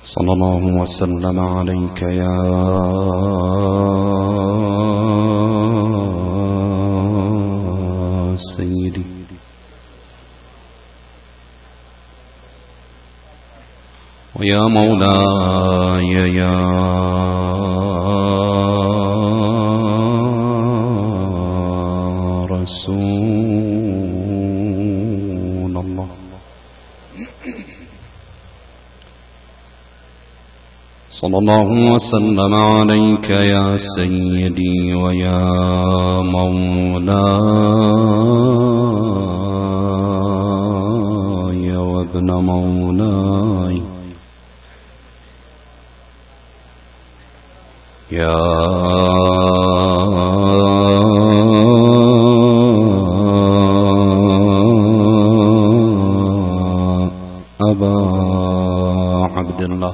صلى الله وسلم عليك يا سيدي ويا مولاي يا رسول الله. صلى الله وسلم عليك يا سيدي ويا مولاي وابن مولاي يا أبا عبد الله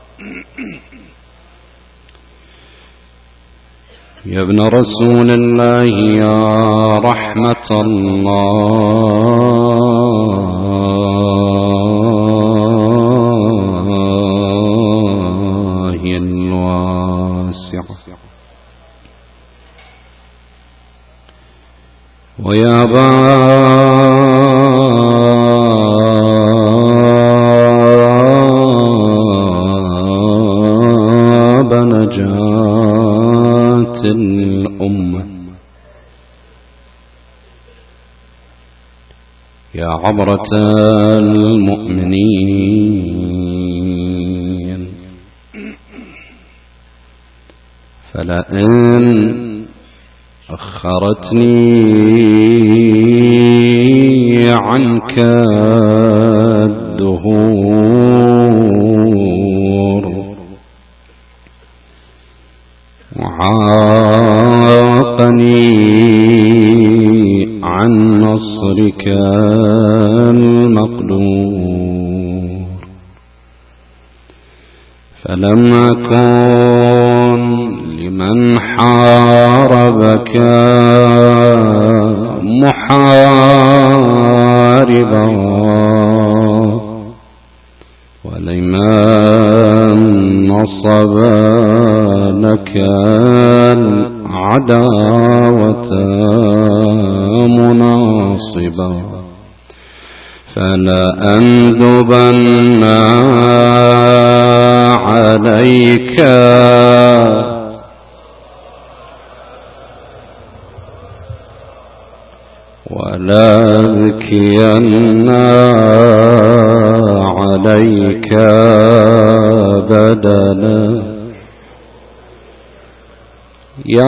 يا ابن رسول الله يا رحمة الله الواسعة ويا باب نجاة الأمة يا عبرة المؤمنين فلئن أخرتني عنك الدهور وعاقني عن نصرك المقدور فلم أكن لمن حاربك محاربا ولمن نصب لك العداوة مناصبا فلأندبن عليك ولأبكين عليك بدلا يا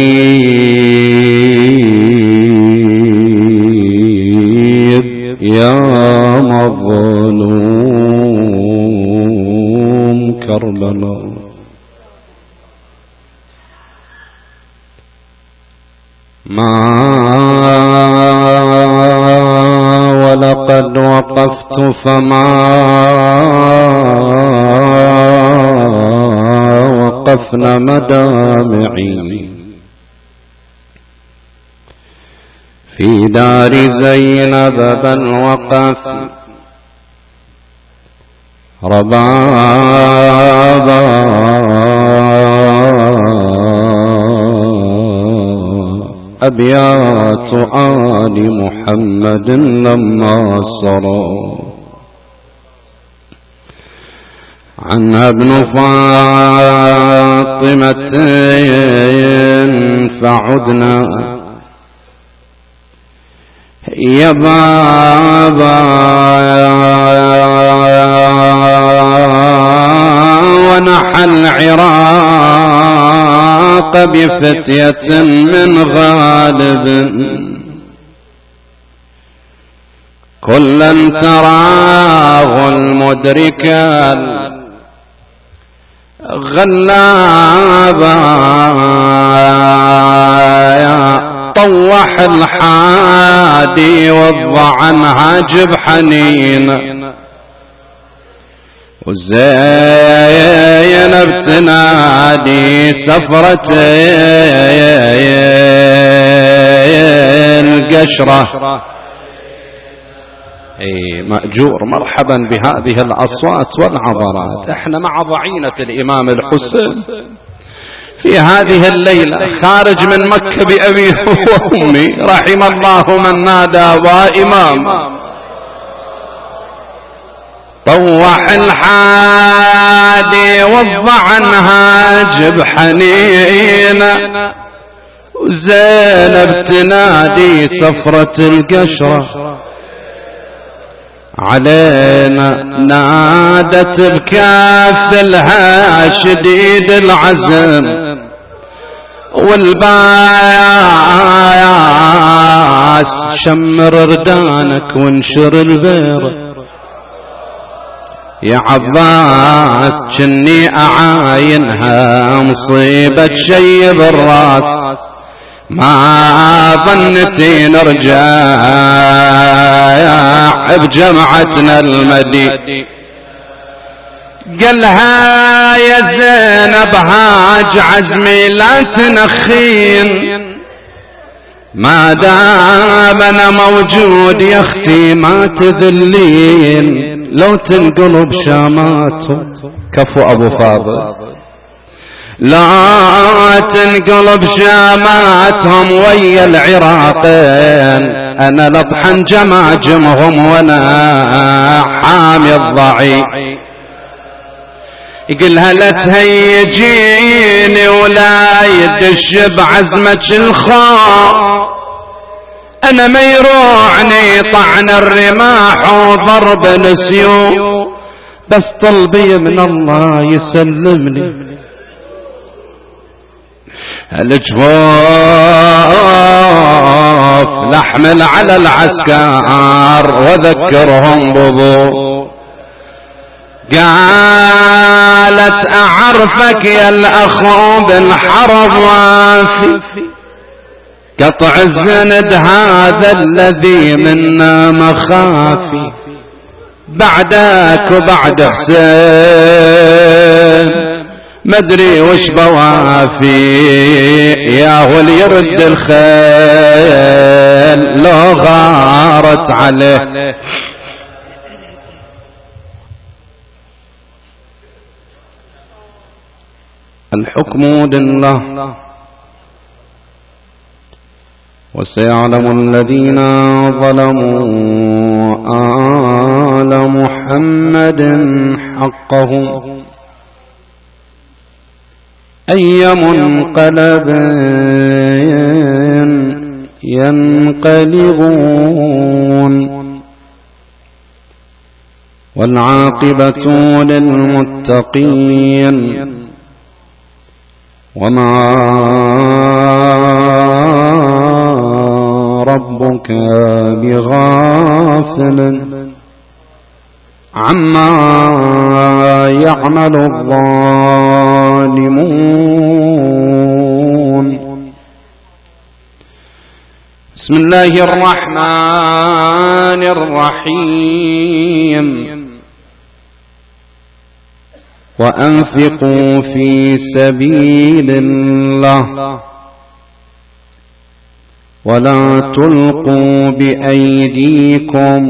غريب يا مظلوم كربلاء ولقد وقفت فما وقفن مدامعي في دار زينب بل وقف ربابا أبيات آل محمد لما صروا عنها ابن فاطمة فعدنا يا بابا ونحى العراق بفتية من غالب كلا تراه المدركا غلابا طوح الحادي وضع عنها جب حنين وزينب تنادي سفرة القشرة مأجور، مرحبا بهذه الأصوات والعبرات. احنا مع ضعينة الإمام الحسين في هذه الليلة خارج من مكة بأبيه وأمي، رحم الله من نادى وإمام. طوح الحادي والضعن هاجب حنينة، وزينب تنادي صفرة القشرة علينا، نادت بكاف لها شديد العزم والباس، شمر ردانك وانشر البير يا عباس، جني أعاينها مصيبة شي بالراس، ما ظنتي نرجع بجمعتنا المدي. قالها يا زينب هاج عزمي لا تنخين، ما دام انا موجود يا اختي ما تذلين، لو تنقلب شاماتهم كفو ابو فاضل، لا تنقلب شاماتهم ويا العراقين، انا لطحن جماجمهم وانا حامي الضعي. يقولها لا تهيجيني ولا يدش بعزمك الخاء، انا ما يروعني طعن الرماح وضرب السيوف، بس طلبي من الله يسلمني الجفاف لحمل على العسكر واذكرهم بضو. قالت اعرفك يا الاخو بالحرب وافي، قطع الزند هذا الذي منا مخافي، بعدك وبعد حسين مدري وش بوافي، يا هو اللي يرد الخيل لو غارت عليه. الحكم لله وسيعلم الذين ظلموا آل محمد حقهم أي منقلب ينقلبون، والعاقبة للمتقين، وما ربك بغافل عما يعمل الظالمون. بسم الله الرحمن الرحيم. وأنفقوا في سبيل الله ولا تلقوا بأيديكم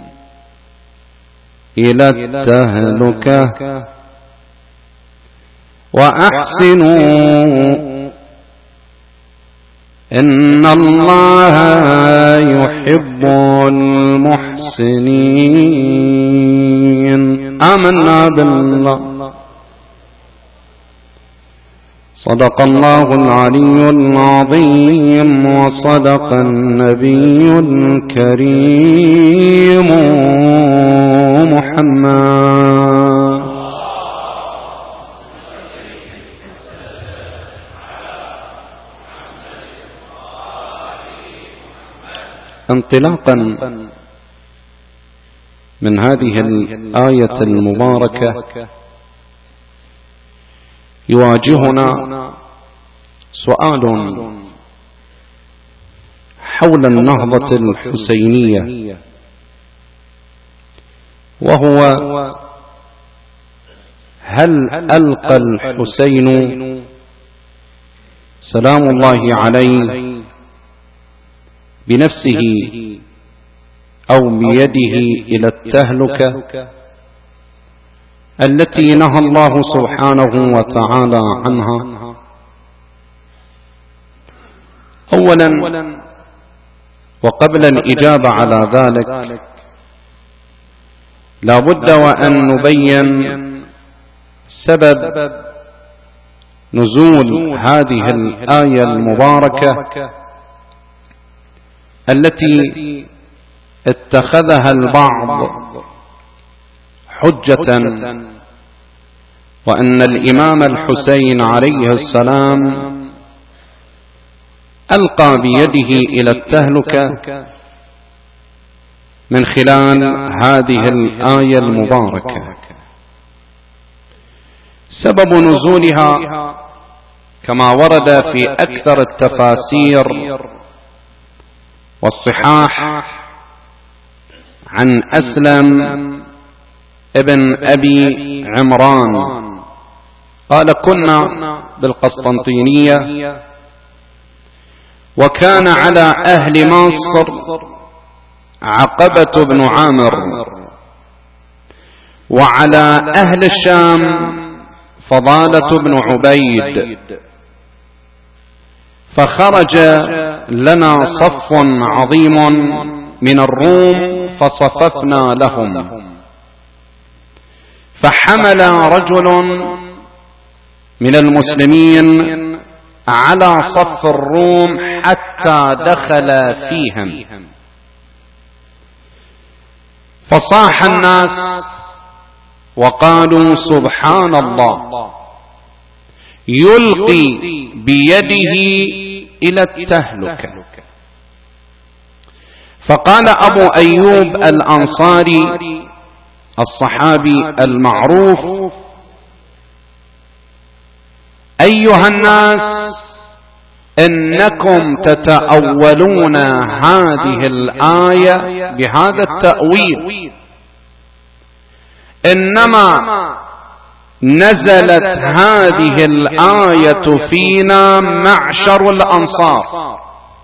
إلى التهلكة وأحسنوا إن الله يحب المحسنين. آمنا بالله. صدق الله العلي العظيم وصدق النبي الكريم محمد. انطلاقا من هذه الآية المباركة يواجهنا سؤال حول النهضة الحسينية، وهو هل ألقى الحسين سلام الله عليه بنفسه أو بيده إلى التهلكة التي نهى الله سبحانه وتعالى عنها. أولا وقبل الإجابة على ذلك لا بد وأن نبين سبب نزول هذه الآية المباركة التي اتخذها البعض حجة، وأن الإمام الحسين عليه السلام ألقى بيده إلى التهلكة من خلال هذه الآية المباركة. سبب نزولها كما ورد في أكثر التفاسير والصحاح عن أسلم ابن أبي عمران قال: كنا بالقسطنطينية، وكان على أهل مصر عقبة بن عامر، وعلى أهل الشام فضالة بن عبيد، فخرج لنا صف عظيم من الروم فصففنا لهم، فحمل رجل من المسلمين على صف الروم حتى دخل فيهم، فصاح الناس وقالوا: سبحان الله، يلقي بيده إلى التهلكة. فقال أبو أيوب الأنصاري الصحابي المعروف: أيها الناس، إنكم تتأولون هذه الآية بهذا التأويل، إنما نزلت هذه الآية فينا معشر الأنصار،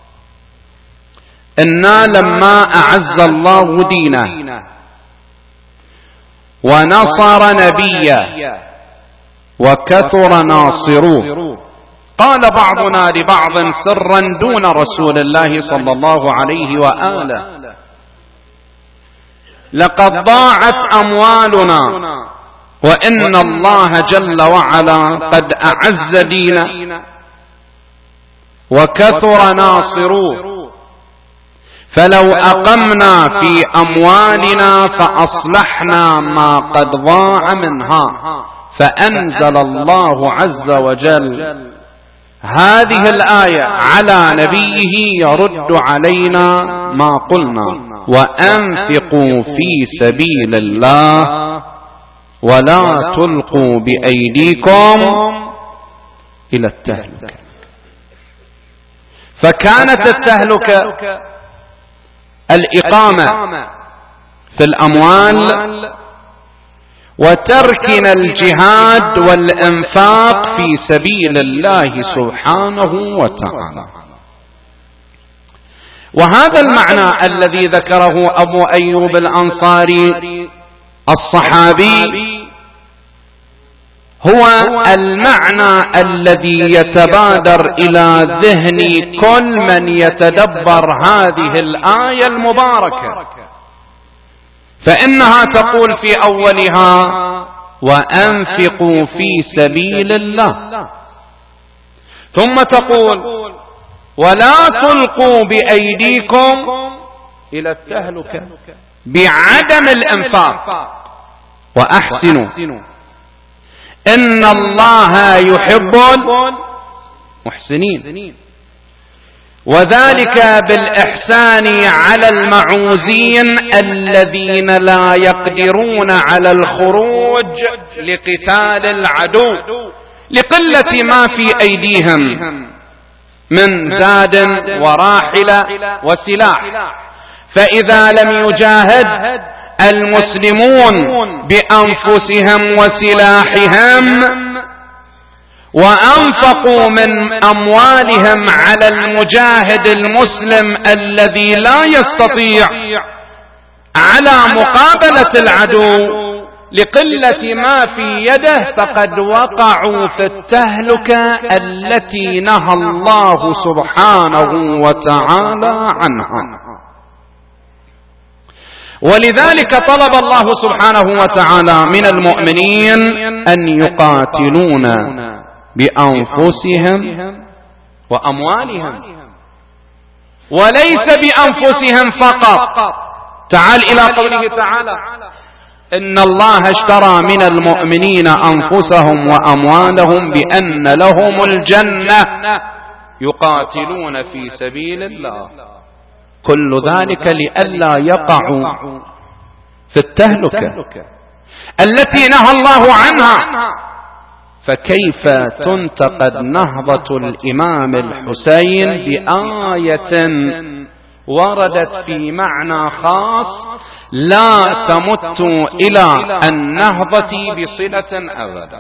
إنا لما أعز الله دينه ونصر نبيه وكثر ناصروه، قال بعضنا لبعض سرا دون رسول الله صلى الله عليه وآله: لقد ضاعت أموالنا، وإن الله جل وعلا قد أعز دينه وكثر ناصروه، فلو أقمنا في أموالنا فأصلحنا ما قد ضاع منها. فأنزل الله عز وجل هذه الآية على نبيه يرد علينا ما قلنا: وأنفقوا في سبيل الله ولا تلقوا بأيديكم إلى التهلكة. فكانت التهلكة الإقامة في الأموال وتركنا الجهاد والإنفاق في سبيل الله سبحانه وتعالى. وهذا المعنى الذي ذكره أبو أيوب الأنصاري الصحابي هو المعنى الذي يتبادر إلى ذهن كل من يتدبر هذه الآية المباركة، فإنها تقول في أولها: وأنفقوا في سبيل الله، ثم تقول: ولا تلقوا بأيديكم إلى التهلكة، بعدم الإنفاق، وأحسنوا إن الله يحب المحسنين، وذلك بالإحسان على المعوزين الذين لا يقدرون على الخروج لقتال العدو لقلة ما في أيديهم من زاد وراحلة وسلاح. فإذا لم يجاهد المسلمون بأنفسهم وسلاحهم وأنفقوا من أموالهم على المجاهد المسلم الذي لا يستطيع على مقابلة العدو لقلة ما في يده فقد وقعوا في التهلكة التي نهى الله سبحانه وتعالى عنها. ولذلك طلب الله سبحانه وتعالى من المؤمنين أن يقاتلون بأنفسهم وأموالهم، وليس بأنفسهم فقط. تعال إلى قوله تعالى: إن الله اشترى من المؤمنين أنفسهم وأموالهم بأن لهم الجنة يقاتلون في سبيل الله. كل ذلك لئلا يقعوا في التهلكة التي نهى الله عنها. فكيف تنتقد نهضة الإمام الحسين بآية وردت في معنى خاص لا تمت إلى النهضة بصلة أبدا؟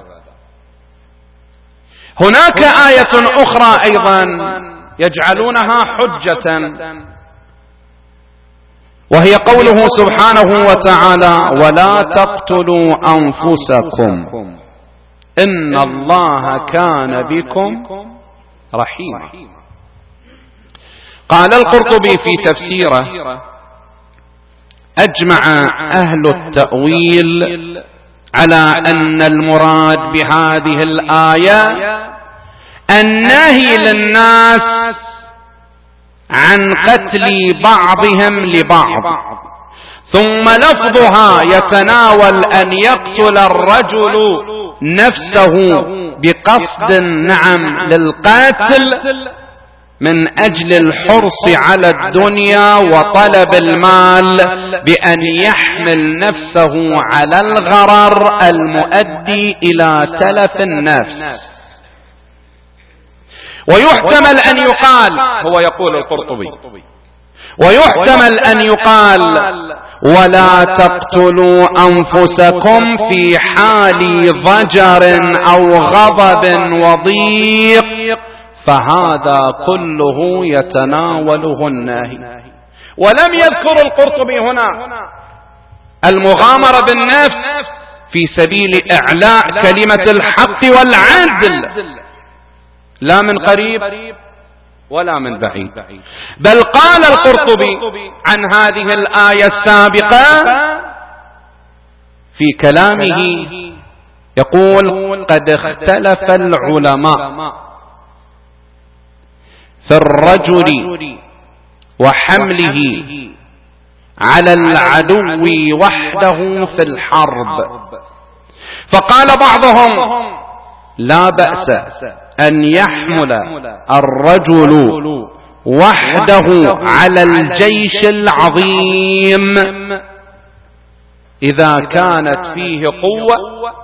هناك آية أخرى أيضا يجعلونها حجة، وهي قوله سبحانه وتعالى: ولا تقتلوا أنفسكم إن الله كان بكم رحيما. قال القرطبي في تفسيره: أجمع أهل التأويل على أن المراد بهذه الآية النهي للناس عن قتل بعضهم لبعض، ثم لفظها يتناول أن يقتل الرجل نفسه بقصد للقتل من أجل الحرص على الدنيا وطلب المال، بأن يحمل نفسه على الغرر المؤدي إلى تلف النفس. ويحتمل أن يقال، هو يقول القرطبي، ويحتمل أن يقال: ولا تقتلوا أنفسكم في حال ضجر أو غضب وضيق، فهذا كله يتناوله النهي. ولم يذكر القرطبي هنا المغامرة بالنفس في سبيل إعلاء كلمة الحق والعدل، لا من قريب ولا من بعيد. بل قال القرطبي عن هذه الآية السابقة في كلامه، يقول: قد اختلف العلماء في الرجل وحمله على العدو وحده في الحرب، فقال بعضهم: لا بأس أن يحمل الرجل وحده على الجيش العظيم إذا كانت فيه قوة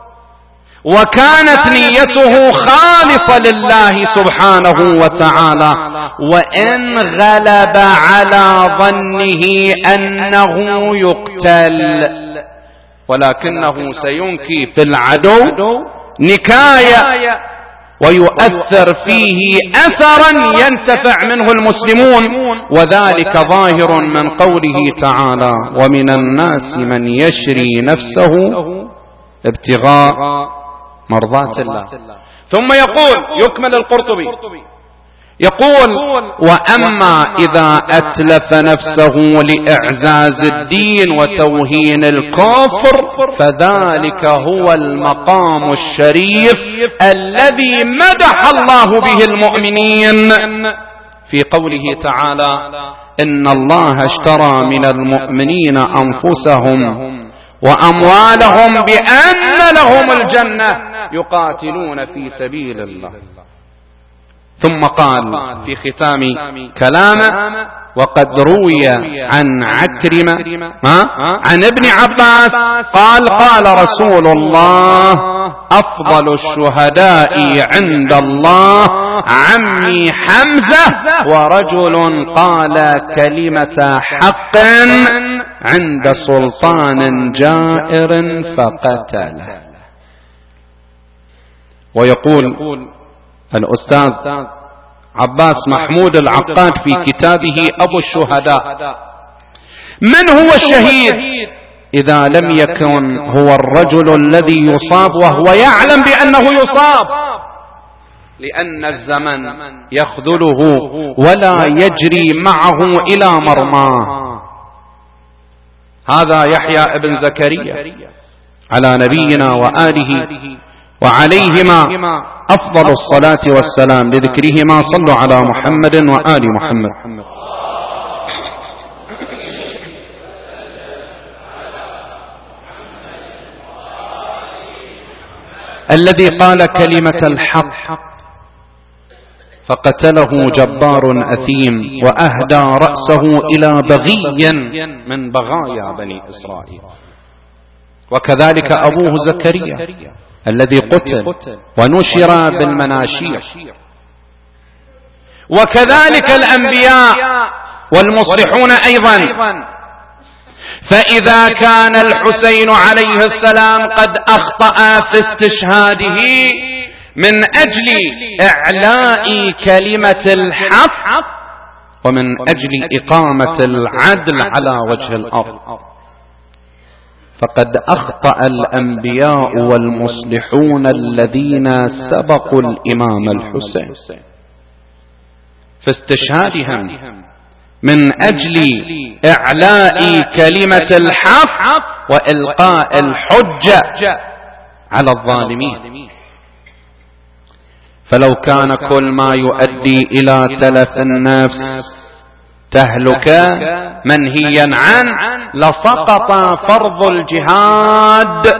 وكانت نيته خالصة لله سبحانه وتعالى، وإن غلب على ظنه أنه يقتل، ولكنه سينكي في العدو نكاية ويؤثر فيه أثرا ينتفع منه المسلمون، وذلك ظاهر من قوله تعالى: ومن الناس من يشري نفسه ابتغاء مرضات الله. ثم يقول، يكمل القرطبي يقول: وأما إذا أتلف نفسه لإعزاز الدين وتوهين الكفر فذلك هو المقام الشريف الذي مدح الله به المؤمنين في قوله تعالى: إن الله اشترى من المؤمنين أنفسهم وأموالهم بأن لهم الجنة يقاتلون في سبيل الله. ثم قال في ختام كلامه: وقد روي عن عكرمة عن ابن عباس قال: قال رسول الله: أفضل الشهداء عند الله عمي حمزة، ورجل قال كلمة حق عند سلطان جائر فقتله. ويقول الأستاذ عباس محمود العقاد في كتابه أبو الشهداء: من هو الشهيد إذا لم يكن هو الرجل الذي يصاب وهو يعلم بأنه يصاب، لأن الزمن يخذله ولا يجري معه إلى مرماه. هذا يحيى ابن زكريا على نبينا وآله وعليهما أفضل الصلاة والسلام لذكرهما. صلوا على محمد وآل محمد. الذي قال كلمة الحق فقتله جبار أثيم وأهدى رأسه إلى بغي من بغايا بني إسرائيل. وكذلك أبوه زكريا الذي قتل ونشر بالمناشير. وكذلك الأنبياء والمصلحون أيضا. فإذا كان الحسين عليه السلام قد أخطأ في استشهاده من أجل إعلاء كلمة الحق ومن أجل إقامة العدل على وجه الأرض، فقد أخطأ الأنبياء والمصلحون الذين سبقوا الإمام الحسين في استشهادهم من أجل إعلاء كلمة الحق وإلقاء الحجة على الظالمين. فلو كان كل ما يؤدي إلى تلف النفس تهلكة منهيا عنه لسقط فرض الجهاد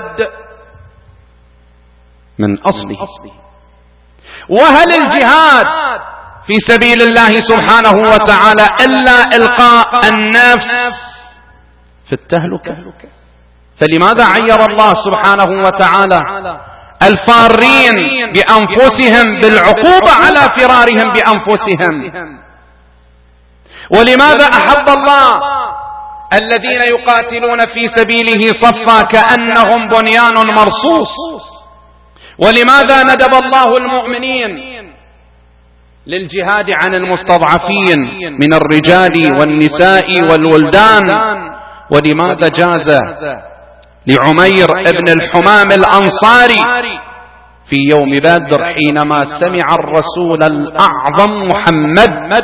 من أصله. وهل الجهاد في سبيل الله سبحانه وتعالى إلا إلقاء النفس في التهلكة؟ فلماذا عير الله سبحانه وتعالى الفارين بأنفسهم بالعقوبة على فرارهم بأنفسهم؟ ولماذا أحب الله الذين يقاتلون في سبيله صفا كأنهم بنيان مرصوص؟ ولماذا ندب الله المؤمنين للجهاد عن المستضعفين من الرجال والنساء والولدان؟ ولماذا جاز لعمير ابن الحمام الأنصاري في يوم بدر حينما سمع الرسول الأعظم محمد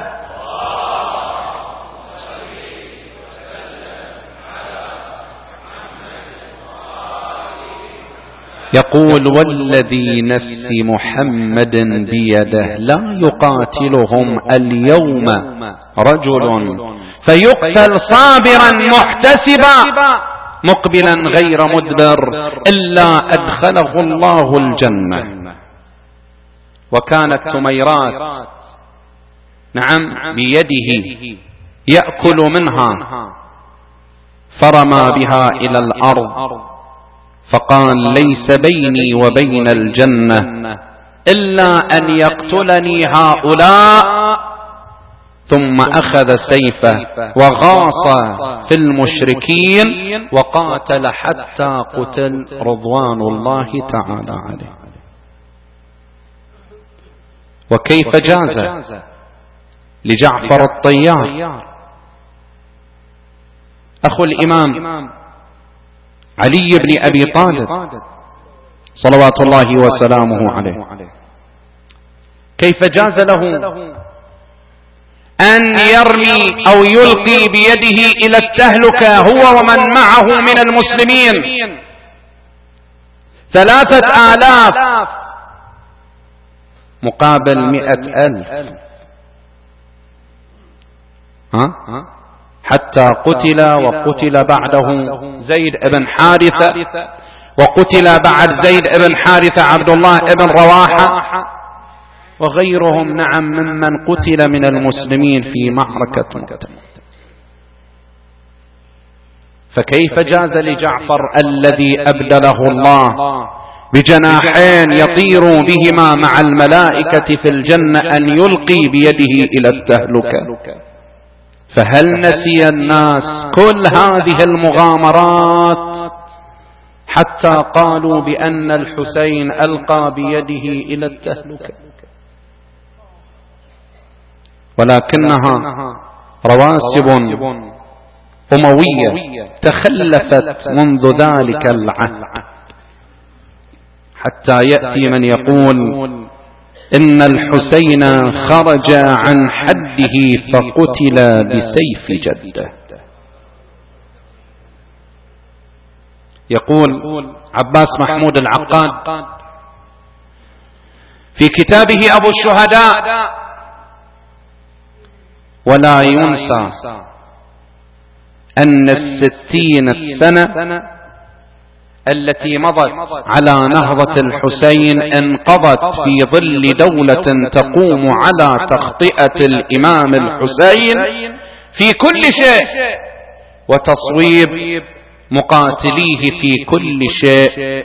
يقول والذي نفس محمد بيده لا يقاتلهم اليوم رجل فيقتل صابرا محتسبا مقبلا غير مدبر إلا أدخله الله الجنة. وكانت تميرات نعم بيده يأكل منها فرمى بها إلى الأرض فقال ليس بيني وبين الجنة إلا أن يقتلني هؤلاء. ثم أخذ سيفه وغاص في المشركين وقاتل حتى قتل رضوان الله تعالى عليه. وكيف جاز لجعفر الطيار أخو الإمام علي بن أبي طالب صلوات الله وسلامه عليه، كيف جاز له أن يرمي أو يلقي بيده إلى التهلكة هو ومن معه من المسلمين 3000 مقابل 100,000 حتى قتل وقتل بعده زيد بن حارثة وقتل بعد زيد بن حارثة عبد الله بن رواحة وغيرهم نعم ممن قتل من المسلمين في معركة مؤتة. فكيف جاز لجعفر الذي أبدله الله بجناحين يطير بهما مع الملائكة في الجنة أن يلقي بيده إلى التهلكة؟ فهل نسي الناس كل هذه المغامرات حتى قالوا بأن الحسين ألقى بيده إلى التهلكة؟ ولكنها رواسب أموية تخلفت منذ ذلك العهد، حتى يأتي من يقول إن الحسين خرج عن حده فقتل بسيف جده. يقول عباس محمود العقاد في كتابه أبو الشهداء: ولا ينسى أن 60 السنة التي مضت على نهضة الحسين انقضت في ظل دولة تقوم على تخطئة الإمام الحسين في كل شيء وتصويب مقاتليه في كل شيء،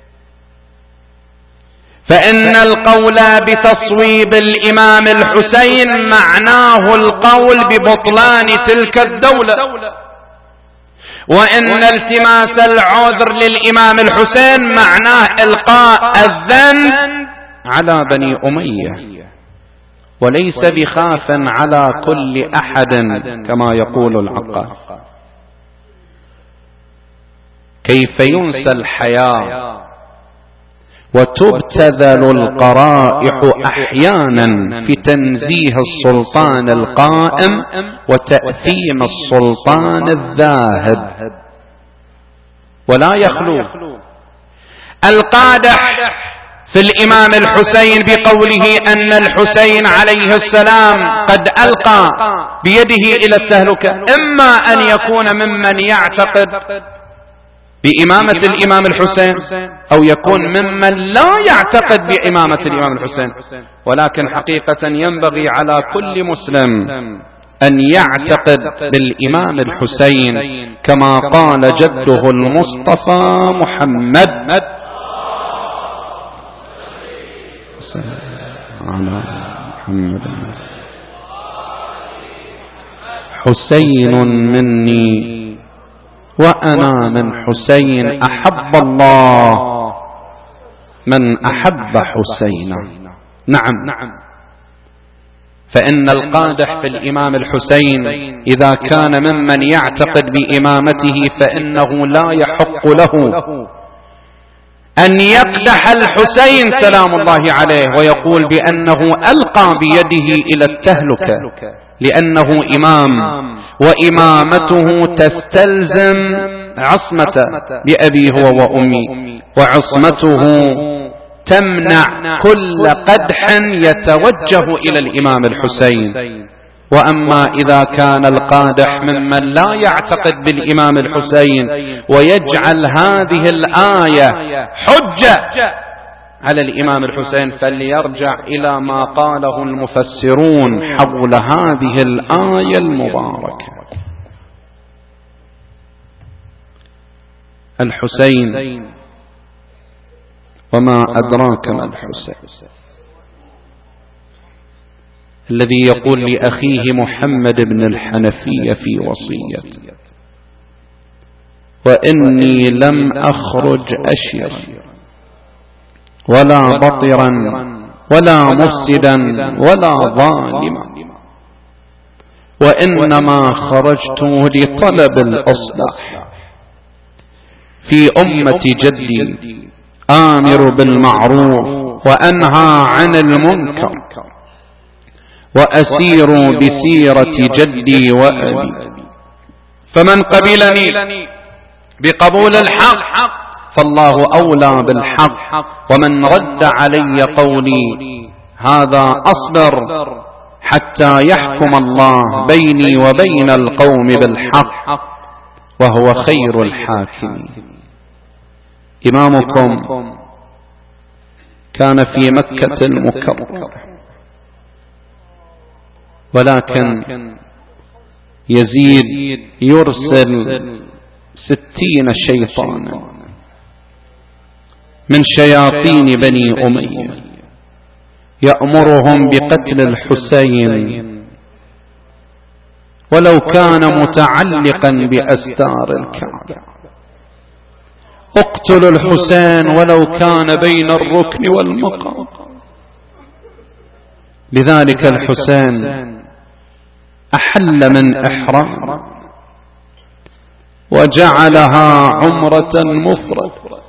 فإن القول بتصويب الإمام الحسين معناه القول ببطلان تلك الدولة، وإن التماس العذر للإمام الحسين معناه إلقاء الذنب على بني أمية، وليس بخاف على كل أحد كما يقول العقاد. كيف ينسى الحياة وتبتذل القرائح أحيانا في تنزيه السلطان القائم وتأثيم السلطان الذاهب. ولا يخلو القادح في الإمام الحسين بقوله أن الحسين عليه السلام قد ألقى بيده إلى التهلكة، إما أن يكون ممن يعتقد بإمامة الإمام الحسين أو يكون ممن لا يعتقد بإمامة الإمام الحسين، ولكن حقيقة ينبغي على كل مسلم أن يعتقد بالإمام الحسين كما قال جده المصطفى محمد حسين مني وأنا من حسين، أحب الله من أحب حسينا. نعم، فإن القادح في الإمام الحسين إذا كان ممن يعتقد بإمامته فإنه لا يحق له أن يقدح الحسين سلام الله عليه ويقول بأنه ألقى بيده إلى التهلكة، لأنه إمام وإمامته تستلزم عصمة لأبي هو وأمي، وعصمته تمنع كل قدح يتوجه إلى الإمام الحسين. وأما إذا كان القادح ممن لا يعتقد بالإمام الحسين ويجعل هذه الآية حجة على الإمام الحسين فليرجع إلى ما قاله المفسرون حول هذه الآية المباركة. الحسين وما أدراك ما الحسين، الذي يقول لأخيه محمد بن الحنفية في وصيته: وإني لم أخرج أشيرا ولا بطرا ولا مفسدا ولا ظالما، وإنما خرجت لطلب الإصلاح في أمة جدي، آمر بالمعروف وأنهى عن المنكر، وأسير بسيرة جدي وأبي، فمن قبلني بقبول الحق فالله أولى بالحق، ومن رد علي قولي هذا أصبر حتى يحكم الله بيني وبين القوم بالحق وهو خير الحاكمين. إمامكم كان في مكة المكرمة، ولكن يزيد يرسل 60 شيطانا من شياطين بني أمية يأمرهم بقتل الحسين ولو كان متعلقا بأستار الكعبة، اقتلوا الحسين ولو كان بين الركن والمقام. لذلك الحسين أحل من إحرام وجعلها عمرة مفردة،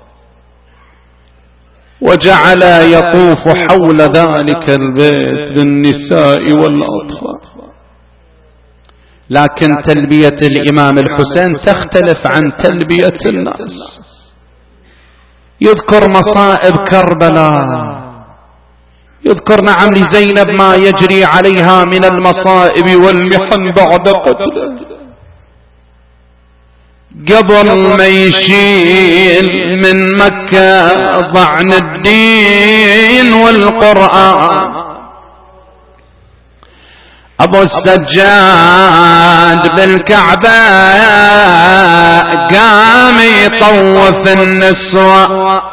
وجعل يطوف حول ذلك البيت بالنساء والأطفال. لكن تلبية الإمام الحسين تختلف عن تلبية الناس. يذكر مصائب كربلاء، يذكر نعم لزينب ما يجري عليها من المصائب والمحن بعد قتله، قبل ما يشيل من مكة ضعن الدين والقرآن. أبو السجاد بالكعبة قام يطوف النسوة،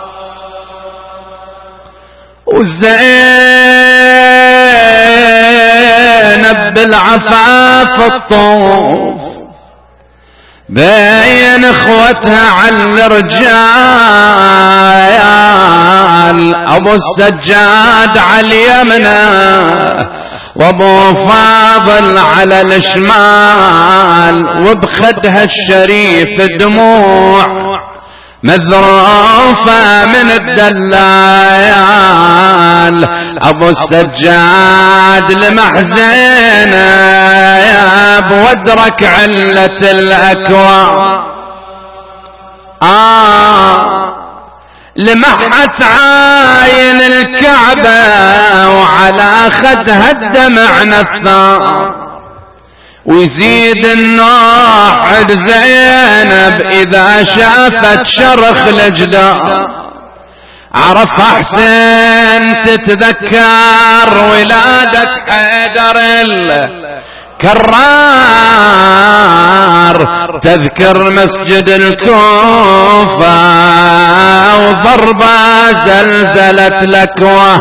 وزينب بالعفاف الطوف بين اخوتها على الرجال. ابو السجاد على اليمنى وابو فاضل على الشمال، وبخدها الشريف دموع مذروفة من الدلال. ابو السجاد لمحزنه بودرك علة الاكوان، لمحت عاين الكعبة وعلى خدها الدمع نثار، ويزيد النوح زينب اذا شافت شرخ الجدار. عرف حسين تتذكر ولادة حيدر الكرار، تذكر مسجد الكوفة وضربة زلزلت لكوة.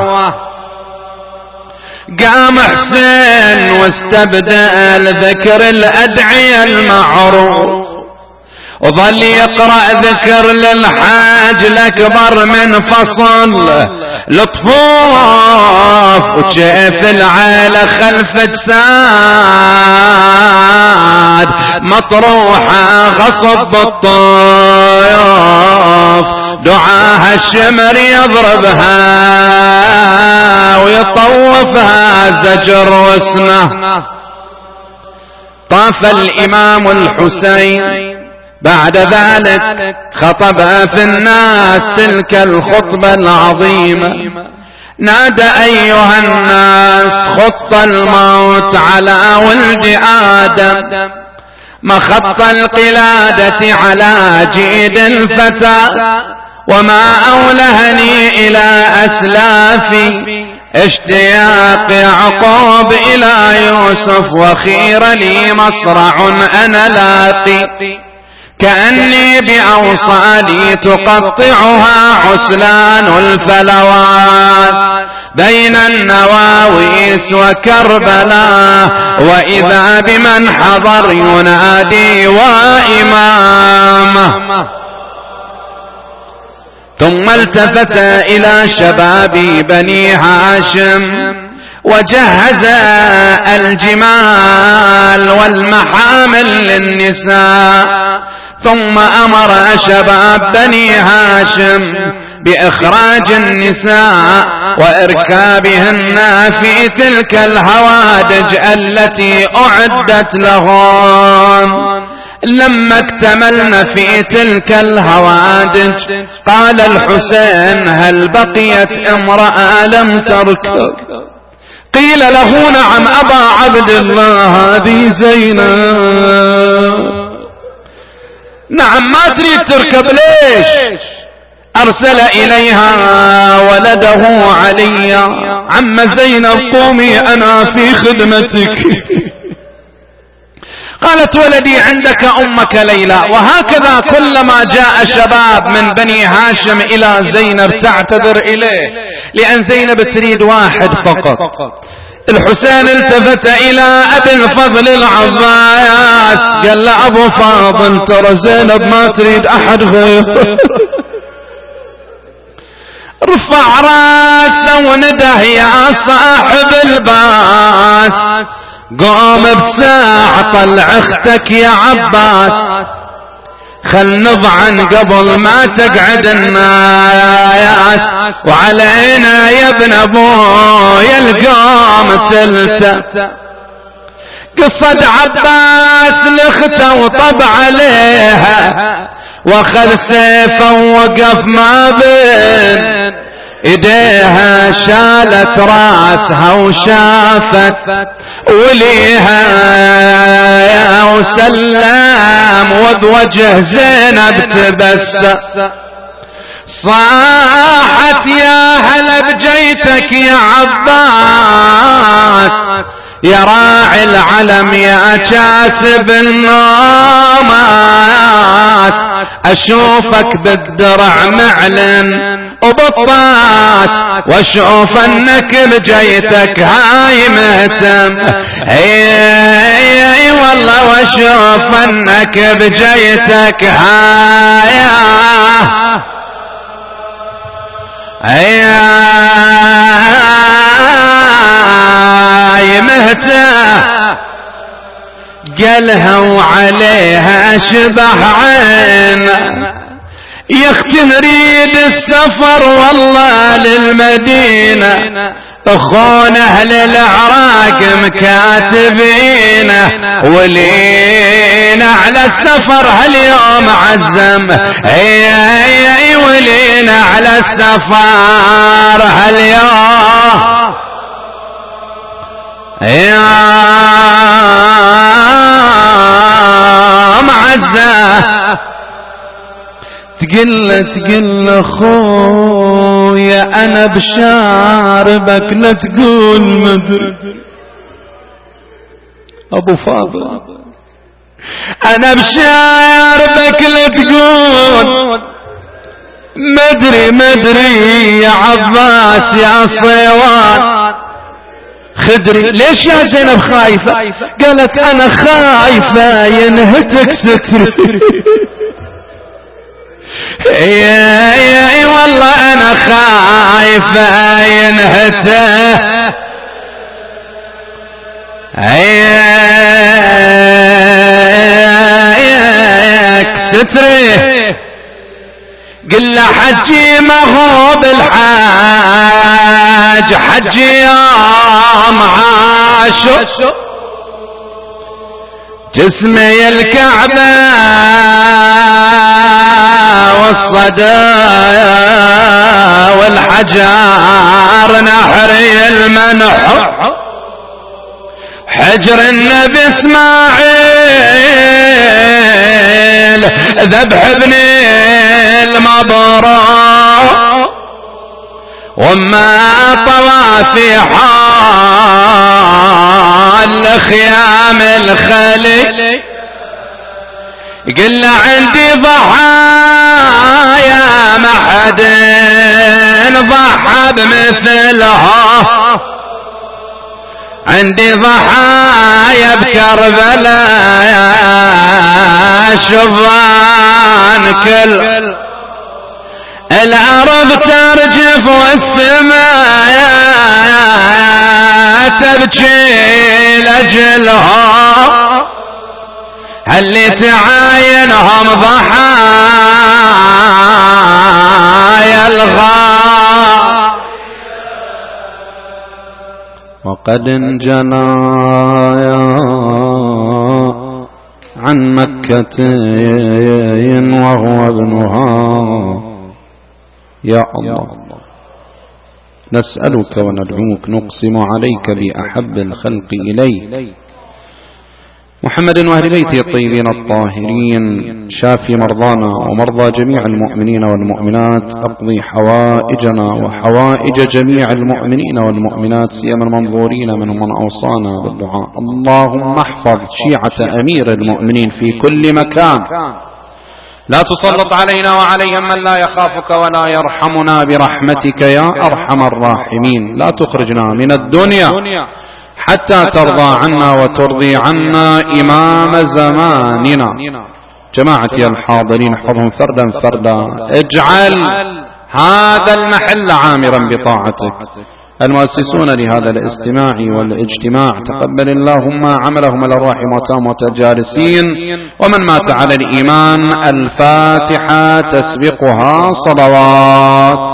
قام حسين واستبدل ذكر الأدعية المعروف، وظل يقرأ ذكر للحاج الأكبر من فصل لطفوف، وشاف العيلة خلف اجساد مطروحة غصب بالطيوف. دعاها الشمر يضربها ويطوفها زجر وسنه. طاف الإمام الحسين بعد ذلك خطب في الناس تلك الخطبة العظيمة، نادى أيها الناس خط الموت على ولد آدم، مخط القلادة على جيد الفتى، وما أولهني إلى أسلافي اشتياق يعقوب إلى يوسف، وخير لي مصرع أنا لاقي، كأني بأوصالي تقطعها عسلان الفلوات بين النواويس وكربلاء، وإذا بمن حضر ينادي وإمامه. ثم التفت إلى شباب بني هاشم وجهز الجمال والمحامل للنساء، ثم أمر شباب بني هاشم بإخراج النساء وإركابهن في تلك الهوادج التي أعدت لهم. لما اكتملن في تلك الهوادج قال الحسين هل بقيت امرأة لم تركب؟ قيل له نعم أبا عبد الله هذه زينب. نعم ما تريد تركب ليش؟ أرسل إليها ولده علي، عم زينب قومي أنا في خدمتك. قالت ولدي عندك أمك ليلى. وهكذا كلما جاء شباب من بني هاشم إلى زينب تعتذر إليه، لأن زينب تريد واحد فقط. الحسين التفت إلى أبي الفضل العباس قال له أبو فاضل ترى زينب ما تريد أحد غير. رفع راسه ونده يا صاحب الباس قوم بساعة طلع اختك يا عباس. خل نضعن قبل ما تقعد الناس، وعلينا يا ابن ابويا القوم تلته. قصة عباس لخته وطب عليها، واخذ سيفه ووقف ما بين ايديها، شالت راسها وشافت وليها وسلم، وبوجه زينب تبسم. صاحت يا هلا بجيتك يا عباس، يا راعي العلم يا كاسب الناس، اشوفك بالدرع معلن وبالطاس، واشوف انك بجيتك هاي مهتم. اي والله واشوف انك بجيتك هاي مهته. قالها وعليها شبح عين، يا اختي نريد السفر والله للمدينة، اخونا اهل العراق مكاتبينه، ولينا على السفر هاليوم عزم. اي ولينا على السفر هاليوم معزة. تقل اخويا انا بشاربك، لا تقول مدري ابو فاضل، انا بشاربك لا تقول مدري يا عباس يا صيوان خدري. ليش يا زينب خايفة؟ قالت انا خايفة ينهتك ستري. اي والله انا خايفة ينهتك ستري. قل له حجي ما هو بالحاج، حجي يوم عاشر جسمي الكعبة والصدى والحجار نحري المنح، حجر النبي اسماعيل ذبح ابن المبرور، وما طوى في حال خيام الخلي. قل عندي ضحايا ما حد ضحى بمثلها، عندي ضحايا بكربلاء شظان كل الأرض ترجف والسماء تبكي لأجلها، اللي تعاينهم ضحايا الغار. وقد انجلى عن مكة وهو ابنها. يا الله نسألك وندعوك نقسم عليك بأحب الخلق إليك محمد وأهل بيته الطيبين الطاهرين، شافي مرضانا ومرضى جميع المؤمنين والمؤمنات، اقضي حوائجنا وحوائج جميع المؤمنين والمؤمنات، سيما المنظورين منهم من أوصانا بالدعاء. اللهم احفظ شيعة أمير المؤمنين في كل مكان، لا تسلط علينا وعليهم من لا يخافك ولا يرحمنا برحمتك يا أرحم الراحمين. لا تخرجنا من الدنيا حتى ترضى عنا وترضي عنا إمام زماننا. جماعتي الحاضرين احفظهم فردا فردا، اجعل هذا المحل عامرا بطاعتك، المؤسسون لهذا الاستماع والاجتماع، تقبل اللهم عملهم على الراحم وتامة الجالسين، ومن مات على الإيمان الفاتحة تسبقها صلوات.